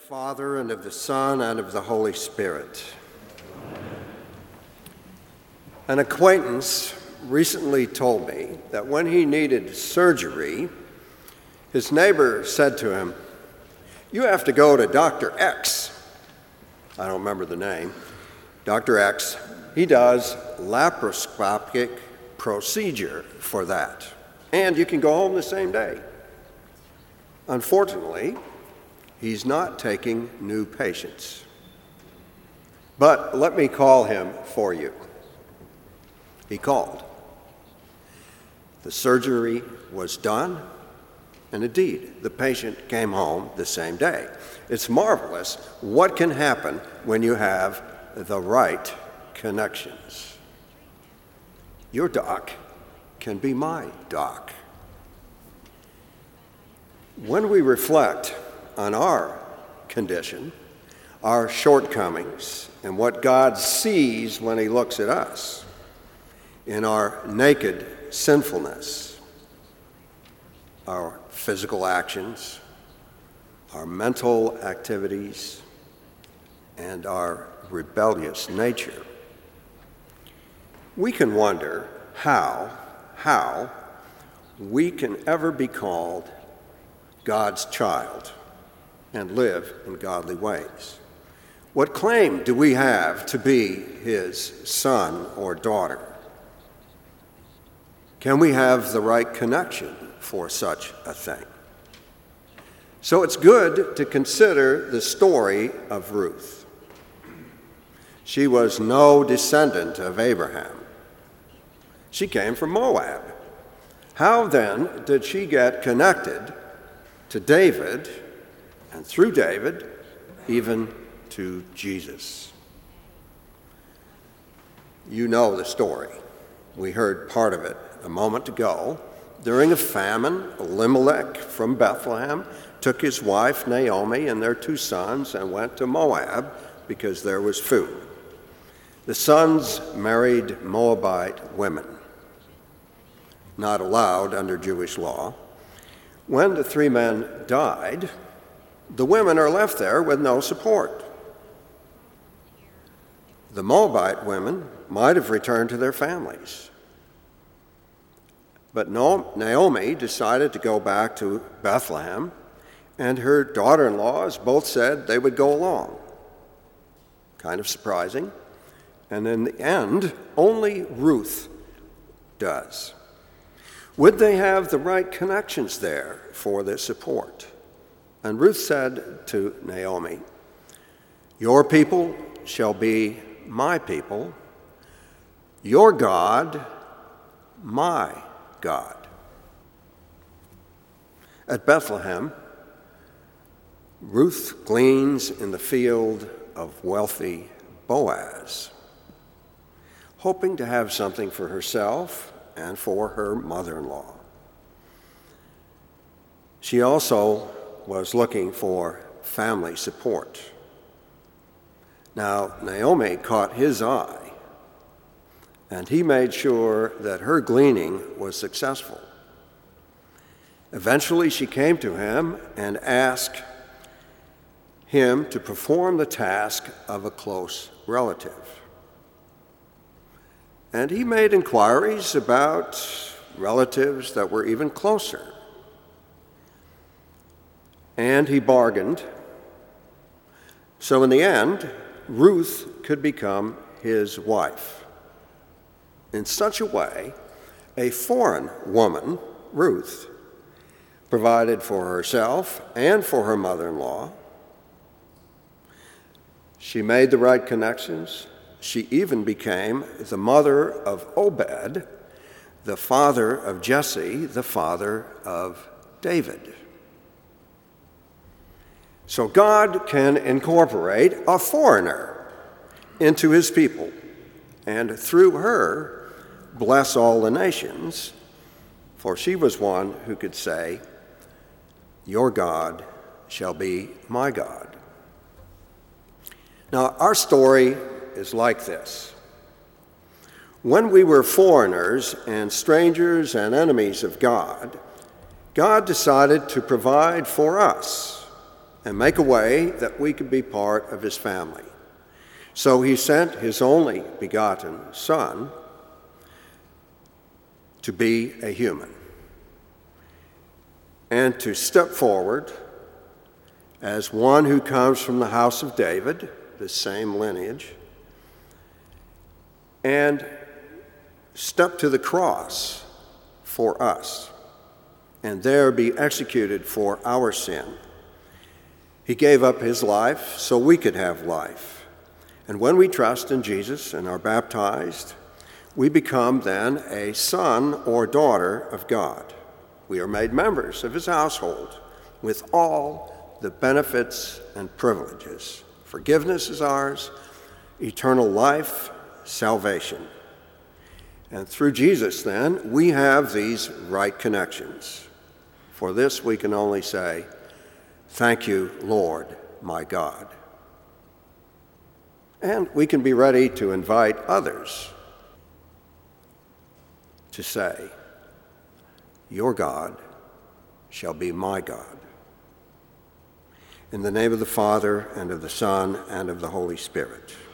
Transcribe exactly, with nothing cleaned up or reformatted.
Father, and of the Son, and of the Holy Spirit. An acquaintance recently told me that when he needed surgery, his neighbor said to him, "You have to go to Doctor X." I don't remember the name. Doctor X, he does laparoscopic procedure for that, and you can go home the same day. Unfortunately, he's not taking new patients. But let me call him for you. He called. The surgery was done, and indeed, the patient came home the same day. It's marvelous what can happen when you have the right connections. Your doc can be my doc. When we reflect on our condition, our shortcomings, and what God sees when he looks at us, in our naked sinfulness, our physical actions, our mental activities, and our rebellious nature, we can wonder how, how we can ever be called God's child and live in godly ways. What claim do we have to be his son or daughter? Can we have the right connection for such a thing? So it's good to consider the story of Ruth. She was no descendant of Abraham. She came from Moab. How then did she get connected to David, and through David, even to Jesus? You know the story. We heard part of it a moment ago. During a famine, Elimelech from Bethlehem took his wife Naomi and their two sons and went to Moab because there was food. The sons married Moabite women, not allowed under Jewish law. When the three men died, the women are left there with no support. The Moabite women might have returned to their families. But Naomi decided to go back to Bethlehem, and her daughter-in-laws both said they would go along. Kind of surprising. And in the end, only Ruth does. Would they have the right connections there for their support? And Ruth said to Naomi, "Your people shall be my people, your God, my God." At Bethlehem, Ruth gleans in the field of wealthy Boaz, hoping to have something for herself and for her mother-in-law. She also was looking for family support. Now, Naomi caught his eye, and he made sure that her gleaning was successful. Eventually, she came to him and asked him to perform the task of a close relative. And he made inquiries about relatives that were even closer. And he bargained. So in the end, Ruth could become his wife. In such a way, a foreign woman, Ruth, provided for herself and for her mother-in-law. She made the right connections. She even became the mother of Obed, the father of Jesse, the father of David. So God can incorporate a foreigner into his people, and through her, bless all the nations, for she was one who could say, "Your God shall be my God." Now, our story is like this. When we were foreigners and strangers and enemies of God, God decided to provide for us and make a way that we could be part of his family. So he sent his only begotten Son to be a human and to step forward as one who comes from the house of David, the same lineage, and step to the cross for us and there be executed for our sin. He gave up his life so we could have life. And when we trust in Jesus and are baptized, we become then a son or daughter of God. We are made members of his household with all the benefits and privileges. Forgiveness is ours, eternal life, salvation. And through Jesus, then, we have these right connections. For this we can only say, "Thank you, Lord, my God." And we can be ready to invite others to say, "Your God shall be my God." In the name of the Father, and of the Son, and of the Holy Spirit.